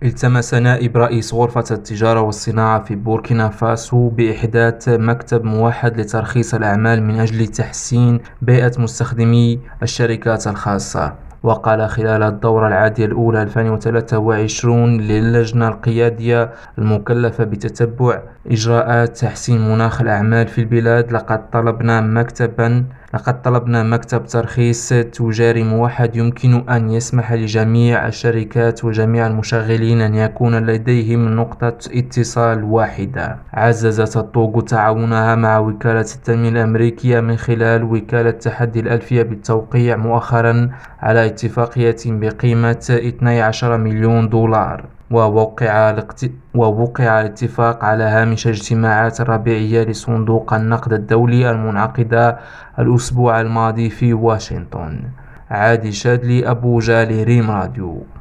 التمس نائب رئيس غرفة التجارة والصناعة في بوركينا فاسو بإحداث مكتب موحد لترخيص الأعمال من أجل تحسين بيئة مستخدمي الشركات الخاصة. وقال خلال الدورة العادية الأولى 2023 للجنة القيادية المكلفة بتتبع إجراءات تحسين مناخ الأعمال في البلاد: لقد طلبنا مكتب ترخيص تجاري موحد يمكن أن يسمح لجميع الشركات وجميع المشغلين أن يكون لديهم نقطة اتصال واحدة. عززت الطوغو تعاونها مع وكالة التنمية الأمريكية من خلال وكالة تحدي الألفية بالتوقيع مؤخرا على اتفاقية بقيمة 12 مليون دولار. ووقع الاتفاق على هامش الاجتماعات الربيعية لصندوق النقد الدولي المنعقدة الأسبوع الماضي في واشنطن. عادي شادلي، أبو جالي، ريم راديو.